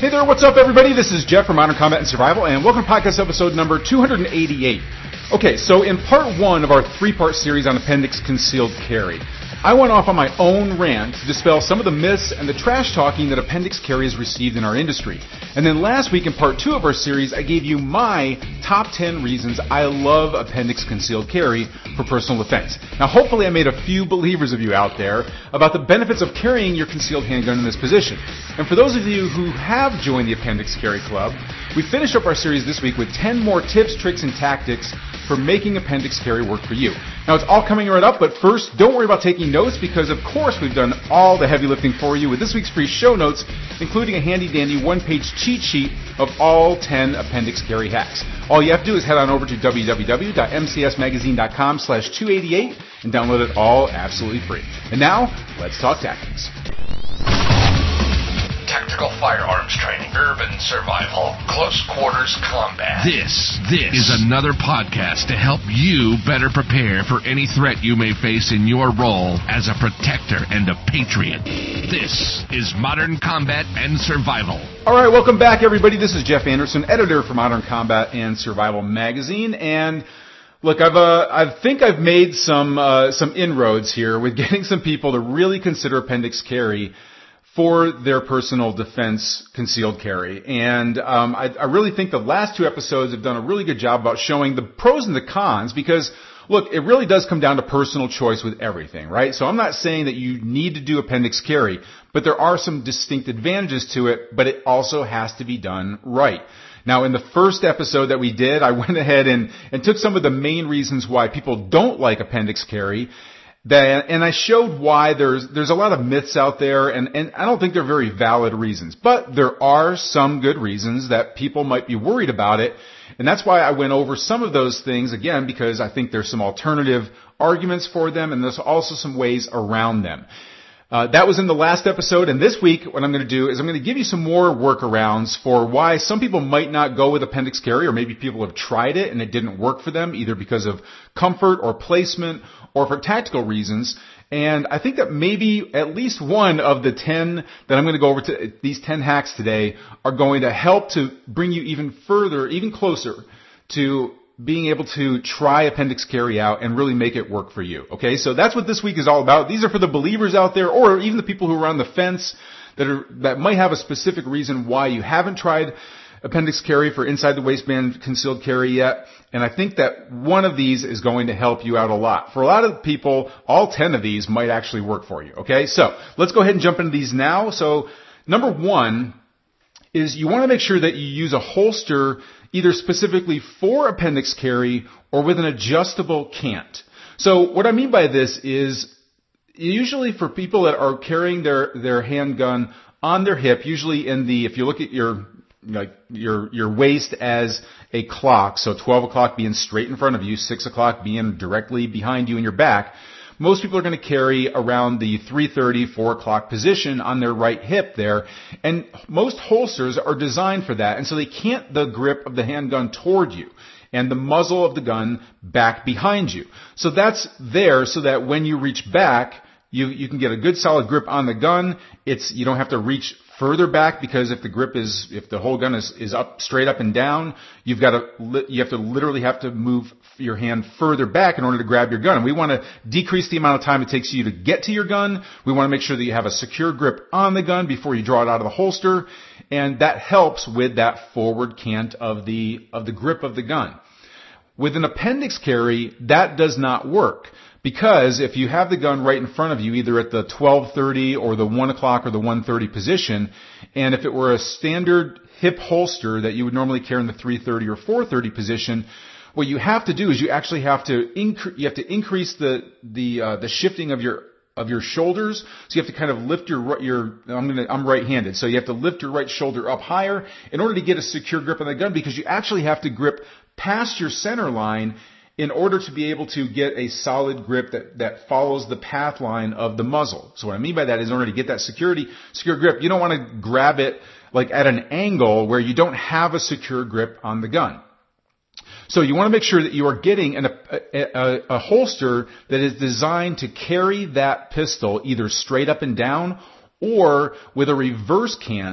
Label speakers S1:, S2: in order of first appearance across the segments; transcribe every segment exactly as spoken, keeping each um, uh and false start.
S1: Hey there, what's up everybody? This is Jeff from Modern Combat and Survival, and welcome to podcast episode number two eighty-eight. Okay, so in part one of our three-part series on appendix concealed carry, I went off on my own rant to dispel some of the myths and the trash talking that appendix carry has received in our industry. And then last week in part two of our series, I gave you my top ten reasons I love appendix concealed carry for personal defense. Now hopefully I made a few believers of you out there about the benefits of carrying your concealed handgun in this position. And for those of you who have joined the Appendix Carry Club, we finished up our series this week with ten more tips, tricks, and tactics for making appendix carry work for you. Now it's all coming right up, but first, don't worry about taking notes because of course we've done all the heavy lifting for you with this week's free show notes, including a handy dandy one-page cheat sheet of all ten appendix carry hacks. All you have to do is head on over to w w w dot m c s magazine dot com slash two eighty-eight and download it all absolutely free. And now, let's talk tactics.
S2: Tactical firearms training, urban survival, close quarters combat.
S3: This, this is another podcast to help you better prepare for any threat you may face in your role as a protector and a patriot. This is Modern Combat and Survival.
S1: All right, welcome back, everybody. This is Jeff Anderson, editor for Modern Combat and Survival magazine, and look, I've uh, I think I've made some uh, some inroads here with getting some people to really consider appendix carry for their personal defense concealed carry. And um, I, I really think the last two episodes have done a really good job about showing the pros and the cons because, look, it really does come down to personal choice with everything, right? So I'm not saying that you need to do appendix carry, but there are some distinct advantages to it, but it also has to be done right. Now, in the first episode that we did, I went ahead and, and took some of the main reasons why people don't like appendix carry. That, and I showed why there's there's a lot of myths out there, and, and I don't think they're very valid reasons. But there are some good reasons that people might be worried about it, and that's why I went over some of those things, again, because I think there's some alternative arguments for them, and there's also some ways around them. Uh, that was in the last episode, and this week what I'm going to do is I'm going to give you some more workarounds for why some people might not go with appendix carry, or maybe people have tried it and it didn't work for them, either because of comfort or placement or for tactical reasons. And I think that maybe at least one of the ten that I'm going to go over to, these ten hacks today, are going to help to bring you even further, even closer to being able to try appendix carry out and really make it work for you. Okay, so that's what this week is all about. These are for the believers out there, or even the people who are on the fence that are that might have a specific reason why you haven't tried appendix carry for inside the waistband concealed carry yet. And I think that one of these is going to help you out a lot. For a lot of people, all ten of these might actually work for you. Okay, so let's go ahead and jump into these now. So number one is you want to make sure that you use a holster either specifically for appendix carry or with an adjustable cant. So what I mean by this is usually for people that are carrying their, their handgun on their hip, usually in the, if you look at your, like your, your waist as a clock, so twelve o'clock being straight in front of you, six o'clock being directly behind you in your back, most people are going to carry around the three thirty, four o'clock position on their right hip there. And most holsters are designed for that. And so they cant the grip of the handgun toward you and the muzzle of the gun back behind you. So that's there so that when you reach back, you, you can get a good solid grip on the gun. It's, you don't have to reach further back because if the grip is, if the whole gun is, is up, straight up and down, you've got to, you have to literally have to move your hand further back in order to grab your gun. And we want to decrease the amount of time it takes you to get to your gun. We want to make sure that you have a secure grip on the gun before you draw it out of the holster. And that helps with that forward cant of the, of the grip of the gun. With an appendix carry, that does not work. Because if you have the gun right in front of you, either at the twelve thirty or the one o'clock or the one thirty position, and if it were a standard hip holster that you would normally carry in the three thirty or four thirty position, what you have to do is you actually have to incre- you have to increase the the uh, the shifting of your of your shoulders. So you have to kind of lift your your I'm gonna I'm right-handed, so you have to lift your right shoulder up higher in order to get a secure grip on the gun, because you actually have to grip past your center line in order to be able to get a solid grip that, that follows the path line of the muzzle. So what I mean by that is in order to get that security, secure grip, you don't want to grab it like at an angle where you don't have a secure grip on the gun. So you want to make sure that you are getting an, a, a, a holster that is designed to carry that pistol either straight up and down or with a reverse cant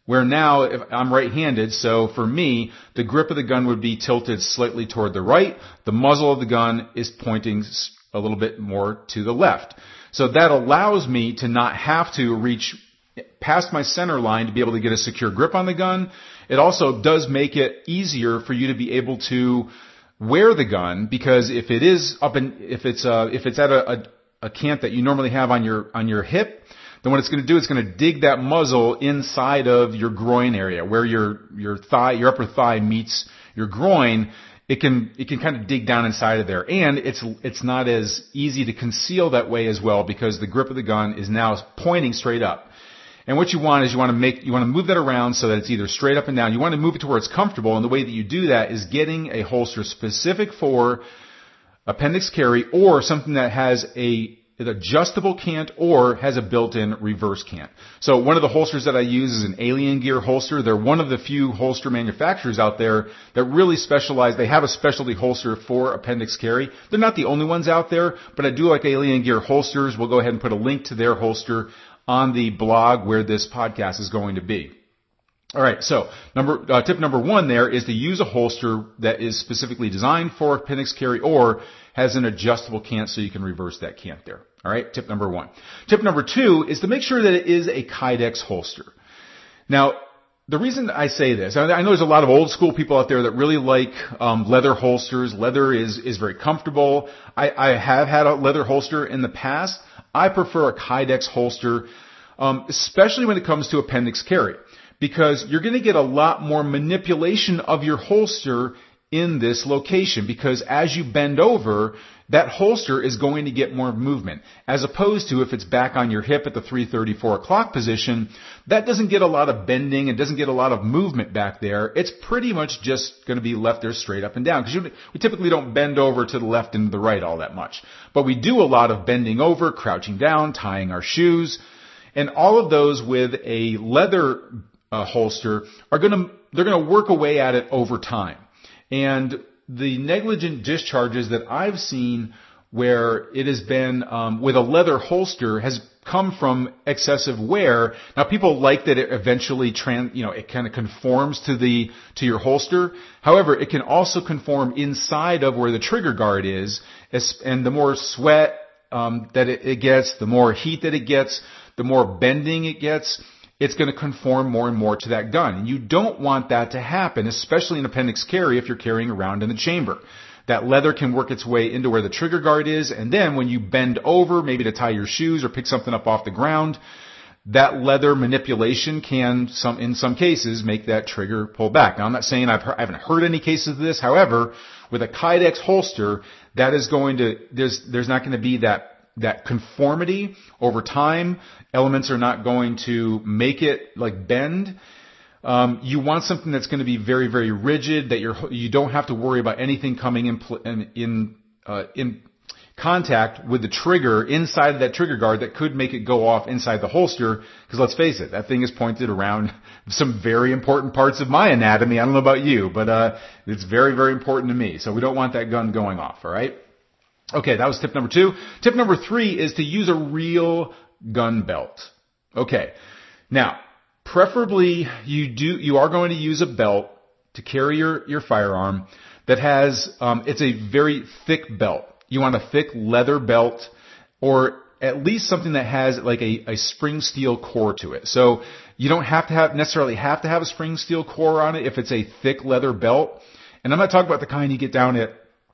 S1: Where now, if I'm right-handed, so for me, the grip of the gun would be tilted slightly toward the right. The muzzle of the gun is pointing a little bit more to the left. So that allows me to not have to reach past my center line to be able to get a secure grip on the gun. It also does make it easier for you to be able to wear the gun, because if it is up in, if it's uh if it's at a, a, a cant that you normally have on your on your hip, then what it's going to do is going to dig that muzzle inside of your groin area, where your your thigh, your upper thigh meets your groin. It can it can kind of dig down inside of there, and it's it's not as easy to conceal that way as well, because the grip of the gun is now pointing straight up. And what you want is you want to make, you want to move that around so that it's either straight up and down. You want to move it to where it's comfortable. And the way that you do that is getting a holster specific for appendix carry, or something that has a, an adjustable cant or has a built-in reverse cant. So one of the holsters that I use is an Alien Gear holster. They're one of the few holster manufacturers out there that really specialize. They have a specialty holster for appendix carry. They're not the only ones out there, but I do like Alien Gear holsters. We'll go ahead and put a link to their holster on the blog where this podcast is going to be. All right, so number uh, tip number one there is to use a holster that is specifically designed for appendix carry or has an adjustable cant so you can reverse that cant there. All right, tip number one. Tip number two is to make sure that it is a Kydex holster. Now, the reason I say this, I know there's a lot of old school people out there that really like um, leather holsters. Leather is is very comfortable. I, I have had a leather holster in the past. I prefer a Kydex holster, um, especially when it comes to appendix carry, because you're going to get a lot more manipulation of your holster in this location, because as you bend over, that holster is going to get more movement, as opposed to if it's back on your hip at the three thirty, four o'clock position. That doesn't get a lot of bending. It doesn't get a lot of movement back there. It's pretty much just going to be left there straight up and down, because we typically don't bend over to the left and the right all that much. But we do a lot of bending over, crouching down, tying our shoes, and all of those with a leather uh, holster are going to, they're going to work away at it over time. And the negligent discharges that I've seen where it has been um, with a leather holster has come from excessive wear. Now, people like that it eventually trans, you know, it kind of conforms to the to your holster. However, it can also conform inside of where the trigger guard is, and the more sweat um, that it, it gets, the more heat that it gets, the more bending it gets. It's going to conform more and more to that gun. And you don't want that to happen, especially in appendix carry if you're carrying around in the chamber. That leather can work its way into where the trigger guard is, and then when you bend over, maybe to tie your shoes or pick something up off the ground, that leather manipulation can, some in some cases, make that trigger pull back. Now, I'm not saying I've heard, I haven't heard any cases of this. However, with a Kydex holster, that is going to, there's, there's not going to be that that conformity over time. Elements are not going to make it like bend. Um, you want something that's going to be very, very rigid, that you're, you don't have to worry about anything coming in, in, in, uh, in contact with the trigger inside of that trigger guard that could make it go off inside the holster. Because let's face it, that thing is pointed around some very important parts of my anatomy. I don't know about you, but, uh, it's very, very important to me. So we don't want that gun going off, all right? Okay, that was tip number two. Tip number three is to use a real gun belt. Okay. Now, preferably you do, you are going to use a belt to carry your, your firearm that has, um, it's a very thick belt. You want a thick leather belt, or at least something that has like a, a spring steel core to it. So you don't have to have, necessarily have to have a spring steel core on it if it's a thick leather belt. And I'm not talking about the kind you get down at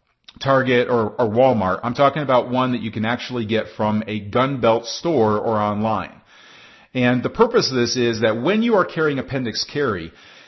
S1: Target or, or Walmart. I'm talking about one that you can actually get from a gun belt store or online. And the purpose of this is that when you are carrying appendix carry,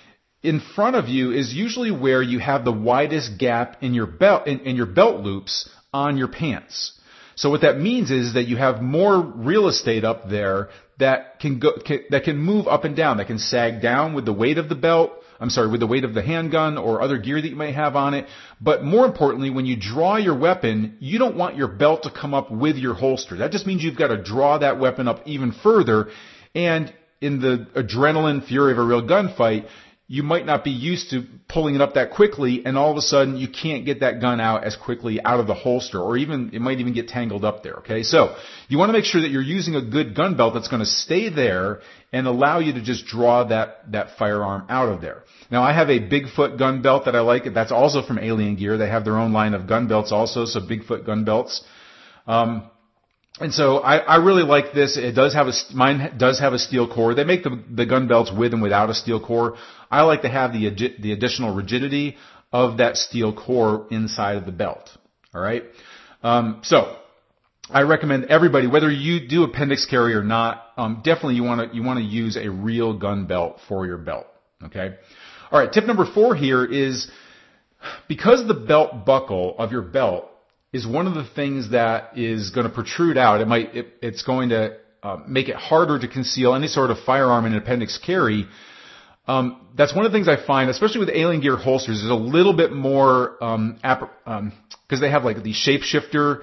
S1: in front of you is usually where you have the widest gap in your belt, in, in your belt loops on your pants. So what that means is that you have more real estate up there that can go, can, that can move up and down, that can sag down with the weight of the belt. I'm sorry, with the weight of the handgun or other gear that you may have on it. But more importantly, when you draw your weapon, you don't want your belt to come up with your holster. That just means you've got to draw that weapon up even further. And in the adrenaline fury of a real gunfight, you might not be used to pulling it up that quickly, and all of a sudden you can't get that gun out as quickly out of the holster, or even it might even get tangled up there. Okay, so you want to make sure that you're using a good gun belt that's going to stay there and allow you to just draw that that firearm out of there. Now, I have a Bigfoot gun belt that I like. That's also from Alien Gear. They have their own line of gun belts also, so Bigfoot gun belts. Um, And so I, I really like this. It does have a, mine does have a steel core. They make the, the gun belts with and without a steel core. I like to have the, the additional rigidity of that steel core inside of the belt. All right. Um, so I recommend everybody, whether you do appendix carry or not, um, definitely you want to, you want to use a real gun belt for your belt. Okay. All right. Tip number four here is because the belt buckle of your belt is one of the things that is going to protrude out. It might, it, it's going to uh, make it harder to conceal any sort of firearm in an appendix carry. Um, that's one of the things I find, especially with Alien Gear holsters, is a little bit more, um, app, um, cause they have like these shapeshifter,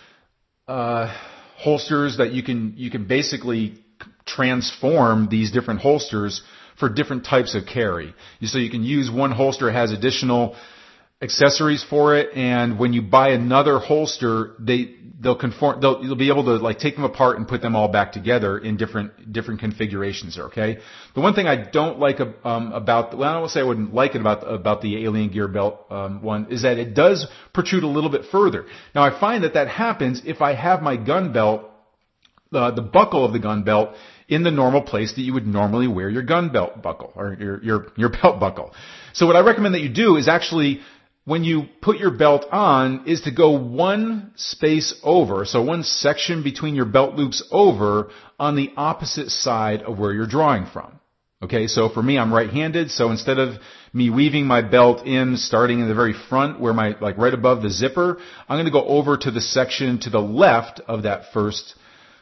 S1: uh, holsters that you can, you can basically transform these different holsters for different types of carry. So you can use one holster has additional accessories for it, and when you buy another holster, they they'll conform. They'll you'll be able to like take them apart and put them all back together in different different configurations. Okay. The one thing I don't like um, about well, I don't say I wouldn't like it about about the Alien Gear belt um, one is that it does protrude a little bit further. Now I find that that happens if I have my gun belt, uh, the buckle of the gun belt, in the normal place that you would normally wear your gun belt buckle or your your your belt buckle. So what I recommend that you do is actually, when you put your belt on, is to go one space over, so one section between your belt loops over on the opposite side of where you're drawing from. Okay, so for me, I'm right-handed, so instead of me weaving my belt in, starting in the very front, where my, like right above the zipper, I'm going to go over to the section to the left of that first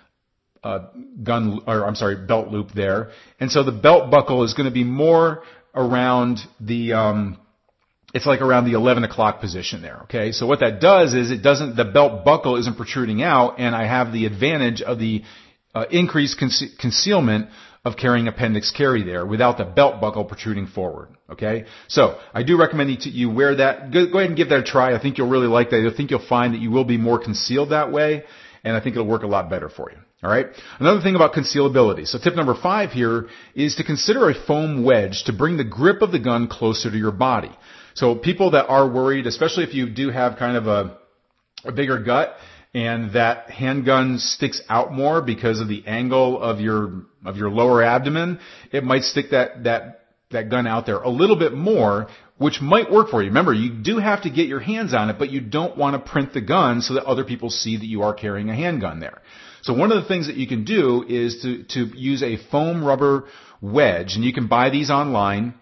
S1: uh, gun, or I'm sorry, belt loop there. And so the belt buckle is going to be more around the, um, it's like around the eleven o'clock position there, okay? So what that does is it doesn't, the belt buckle isn't protruding out, and I have the advantage of the uh, increased conce- concealment of carrying appendix carry there without the belt buckle protruding forward, okay? So I do recommend you, to, you wear that. Go, go ahead and give that a try. I think you'll really like that. I think you'll find that you will be more concealed that way, and I think it'll work a lot better for you. All right. Another thing about concealability. So tip number five here is to consider a foam wedge to bring the grip of the gun closer to your body. So people that are worried, especially if you do have kind of a, a bigger gut and that handgun sticks out more because of the angle of your of your lower abdomen, it might stick that that that gun out there a little bit more, which might work for you. Remember, you do have to get your hands on it, but you don't want to print the gun so that other people see that you are carrying a handgun there. So one of the things that you can do is to, to use a foam rubber wedge, and you can buy these online.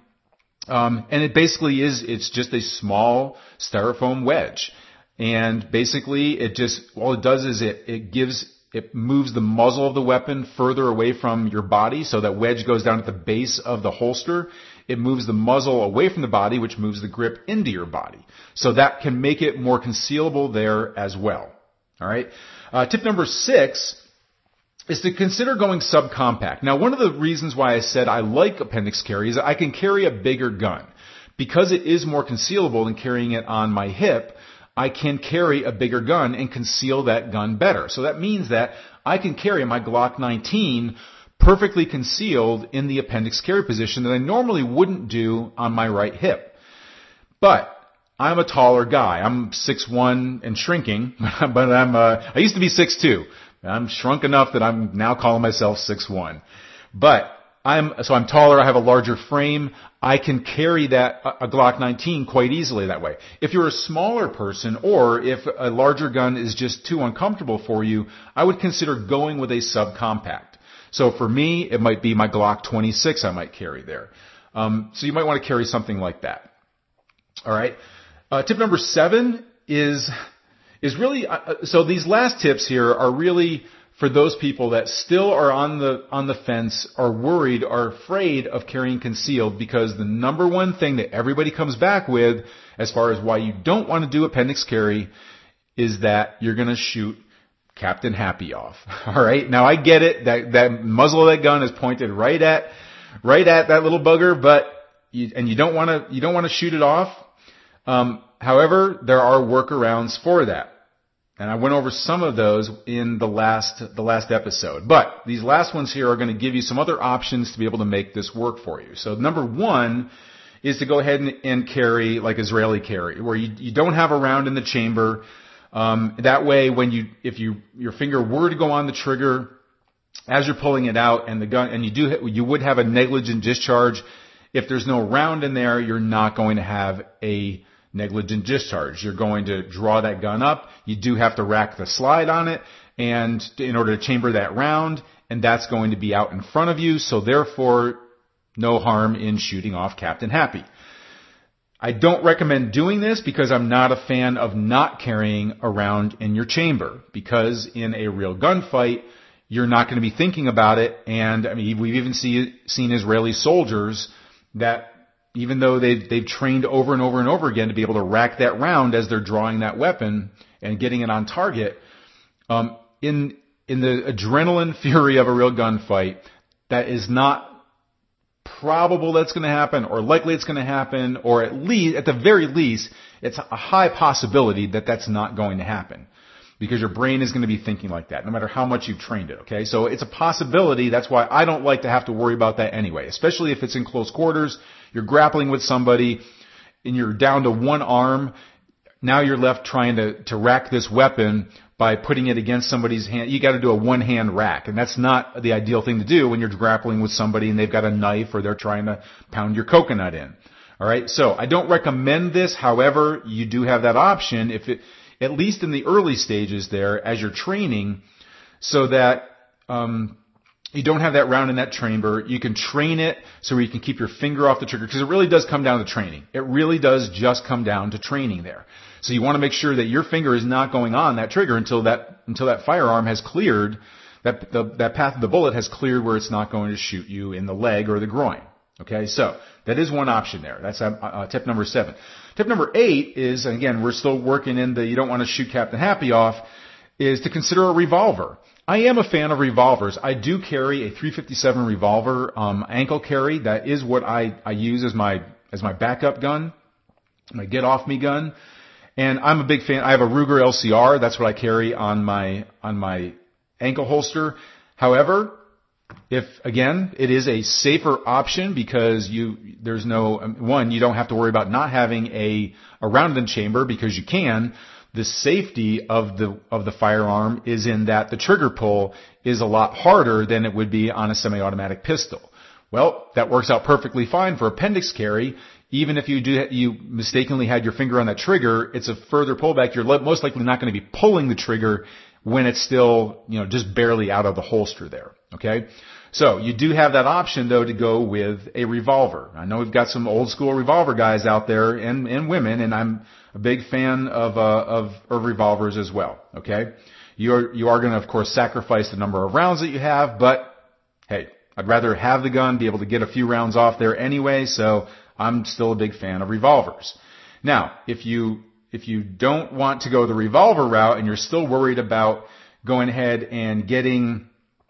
S1: Um, and it basically is, it's just a small styrofoam wedge. And basically it just, all it does is it, it gives, it moves the muzzle of the weapon further away from your body. So that wedge goes down at the base of the holster. It moves the muzzle away from the body, which moves the grip into your body. So that can make it more concealable there as well. All right. Uh, tip number six is to consider going subcompact. Now, one of the reasons why I said I like appendix carry is that I can carry a bigger gun. Because it is more concealable than carrying it on my hip, I can carry a bigger gun and conceal that gun better. So that means that I can carry my Glock nineteen perfectly concealed in the appendix carry position that I normally wouldn't do on my right hip. But I'm a taller guy. I'm six one and shrinking, but I'm, uh, I used to be six two. I'm shrunk enough that I'm now calling myself six one. But I'm, so I'm taller, I have a larger frame. I can carry that, a Glock nineteen quite easily that way. If you're a smaller person or if a larger gun is just too uncomfortable for you, I would consider going with a subcompact. So for me, it might be my Glock twenty-six I might carry there. Um, so you might want to carry something like that. All right. Uh, tip number seven is, is really, uh, so these last tips here are really for those people that still are on the, on the fence, are worried, are afraid of carrying concealed, because the number one thing that everybody comes back with as far as why you don't want to do appendix carry is that you're going to shoot Captain Happy off. All right. Now I get it. That, that muzzle of that gun is pointed right at, right at that little bugger, but you, and you don't want to, you don't want to shoot it off. Um, however, there are workarounds for that. And I went over some of those in the last, the last episode. But these last ones here are going to give you some other options to be able to make this work for you. So number one is to go ahead and, and carry like Israeli carry, where you, you don't have a round in the chamber. Um, that way, when you, if you, your finger were to go on the trigger as you're pulling it out and the gun, and you do, you would have a negligent discharge. If there's no round in there, you're not going to have a negligent discharge. You're going to draw that gun up. You do have to rack the slide on it and in order to chamber that round, and that's going to be out in front of you. So therefore, no harm in shooting off Captain Happy. I don't recommend doing this because I'm not a fan of not carrying a round in your chamber, because in a real gunfight, you're not going to be thinking about it. And I mean, we've even see, seen Israeli soldiers that, even though they've, they've trained over and over and over again to be able to rack that round as they're drawing that weapon and getting it on target, um, in in the adrenaline fury of a real gunfight, that is not probable that's going to happen, or likely it's going to happen, or at least, at the very least, it's a high possibility that that's not going to happen, because your brain is going to be thinking like that, no matter how much you've trained it, okay? So it's a possibility. That's why I don't like to have to worry about that anyway, especially if it's in close quarters. You're grappling with somebody and you're down to one arm. Now you're left trying to, to rack this weapon by putting it against somebody's hand. You got to do a one-hand rack, and that's not the ideal thing to do when you're grappling with somebody and they've got a knife or they're trying to pound your coconut in. All right? So I don't recommend this. However, you do have that option, if it, at least in the early stages there as you're training, so that um you don't have that round in that chamber. You can train it so you can keep your finger off the trigger, because it really does come down to training. It really does just come down to training there. So you want to make sure that your finger is not going on that trigger until that until that firearm has cleared, that the, that path of the bullet has cleared where it's not going to shoot you in the leg or the groin. Okay, so that is one option there. That's uh, uh, tip number seven. Tip number eight is, and again, we're still working in the you don't want to shoot Captain Happy off, is to consider a revolver. I am a fan of revolvers. I do carry a three fifty-seven revolver, um, ankle carry. That is what I, I use as my, as my backup gun, my get off me gun. And I'm a big fan. I have a Ruger L C R. That's what I carry on my, on my ankle holster. However, if, again, it is a safer option because you, there's no, one, you don't have to worry about not having a, a round in the chamber because you can. The safety of the of the firearm is in that the trigger pull is a lot harder than it would be on a semi-automatic pistol. Well, that works out perfectly fine for appendix carry. Even if you do you mistakenly had your finger on that trigger, it's a further pullback. You're most likely not going to be pulling the trigger when it's still, you know, just barely out of the holster there. Okay? So you do have that option though to go with a revolver. I know we've got some old school revolver guys out there and, and women, and I'm a big fan of, uh, of, of revolvers as well. Okay? You're, you are going to, of course, sacrifice the number of rounds that you have, but hey, I'd rather have the gun, be able to get a few rounds off there anyway, so I'm still a big fan of revolvers. Now, if you, if you don't want to go the revolver route and you're still worried about going ahead and getting,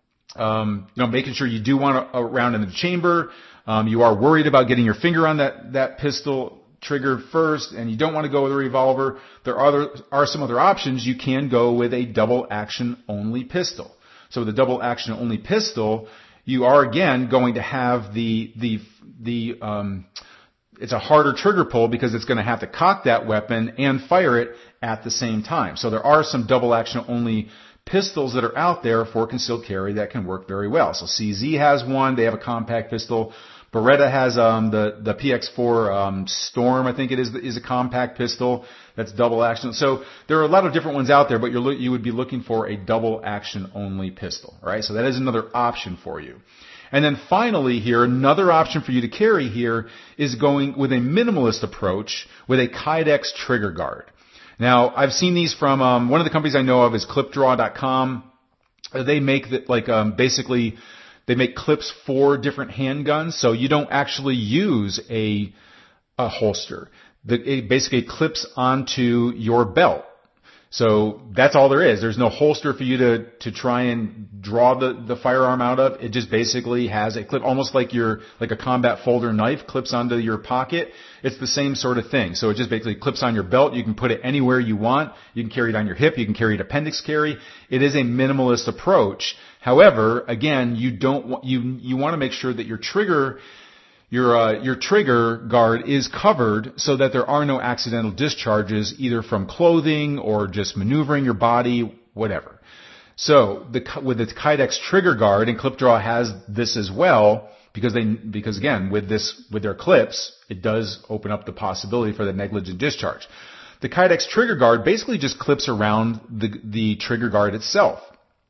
S1: um, you know, making sure you do want a, a round in the chamber, um, you are worried about getting your finger on that, that pistol trigger first, and you don't want to go with a revolver, there are, other, are some other options. You can go with a double action only pistol. So with a double action only pistol, you are again going to have the, the, the, um, it's a harder trigger pull because it's going to have to cock that weapon and fire it at the same time. So there are some double action only pistols that are out there for concealed carry that can work very well. So C Z has one. They have a compact pistol. Beretta has um, the the P X four um, Storm, I think it is, is a compact pistol that's double action. So there are a lot of different ones out there, but you're lo- you would be looking for a double action only pistol. All right, so that is another option for you. And then finally here, another option for you to carry here is going with a minimalist approach with a Kydex trigger guard. Now, I've seen these from um, one of the companies I know of is clip draw dot com. They make the, like um, basically. They make clips for different handguns, so you don't actually use a, a holster. The, it basically clips onto your belt. So that's all there is. There's no holster for you to, to try and draw the, the firearm out of. It just basically has a clip, almost like your, like a combat folder knife clips onto your pocket. It's the same sort of thing. So it just basically clips on your belt. You can put it anywhere you want. You can carry it on your hip. You can carry it appendix carry. It is a minimalist approach. However, again, you don't want, you, you want to make sure that your trigger Your uh, your trigger guard is covered so that there are no accidental discharges, either from clothing or just maneuvering your body, whatever. So the, with the Kydex trigger guard, and ClipDraw has this as well, because they because again with this with their clips, it does open up the possibility for the negligent discharge. The Kydex trigger guard basically just clips around the the trigger guard itself.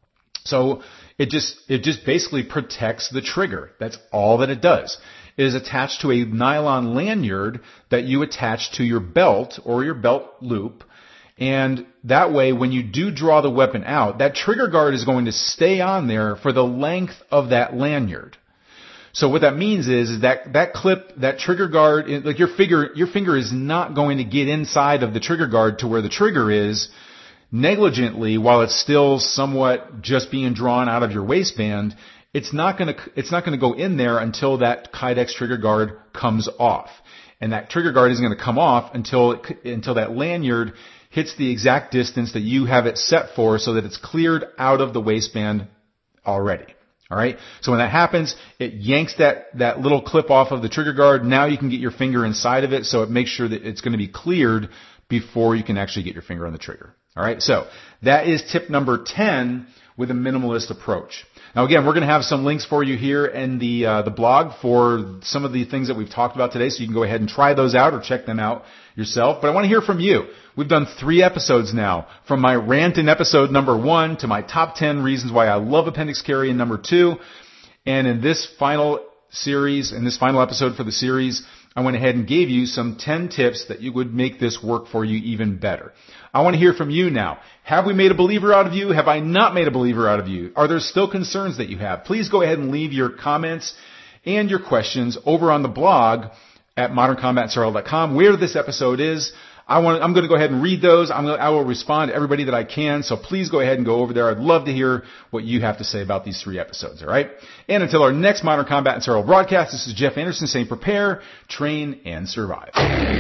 S1: So it just it just basically protects the trigger. That's all that it does. It is attached to a nylon lanyard that you attach to your belt or your belt loop. And that way, when you do draw the weapon out, that trigger guard is going to stay on there for the length of that lanyard. So what that means is, is that that clip, that trigger guard, like your finger, your finger is not going to get inside of the trigger guard to where the trigger is negligently while it's still somewhat just being drawn out of your waistband. It's not going to, it's not going to go in there until that Kydex trigger guard comes off. And that trigger guard isn't going to come off until, it, until that lanyard hits the exact distance that you have it set for so that it's cleared out of the waistband already. Alright? So when that happens, it yanks that, that little clip off of the trigger guard. Now you can get your finger inside of it, so it makes sure that it's going to be cleared before you can actually get your finger on the trigger. Alright? So that is tip number ten with a minimalist approach. Now again, we're going to have some links for you here in the uh, the blog for some of the things that we've talked about today, so you can go ahead and try those out or check them out yourself. But I want to hear from you. We've done three episodes now, from my rant in episode number one to my top ten reasons why I love appendix carry in number two. And in this final series, in this final episode for the series, I went ahead and gave you some ten tips that you would make this work for you even better. I want to hear from you now. Have we made a believer out of you? Have I not made a believer out of you? Are there still concerns that you have? Please go ahead and leave your comments and your questions over on the blog at modern combat survival dot com, where this episode is. I want, I'm going to go ahead and read those. I'm going to, I will respond to everybody that I can. So please go ahead and go over there. I'd love to hear what you have to say about these three episodes. All right. And until our next Modern Combat and Survival broadcast, this is Jeff Anderson saying prepare, train, and survive.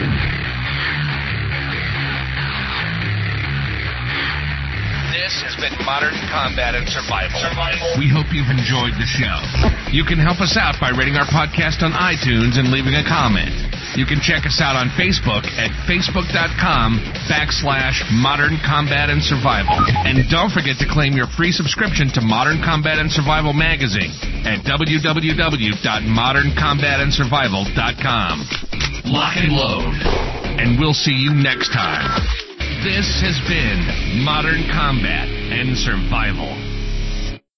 S2: This has been Modern Combat and Survival. Survival.
S3: We hope you've enjoyed the show. You can help us out by rating our podcast on iTunes and leaving a comment. You can check us out on Facebook at facebook.com backslash Modern Combat and Survival. And don't forget to claim your free subscription to Modern Combat and Survival magazine at w w w dot modern combat and survival dot com.
S2: Lock and load.
S3: And we'll see you next time. This has been Modern Combat and Survival.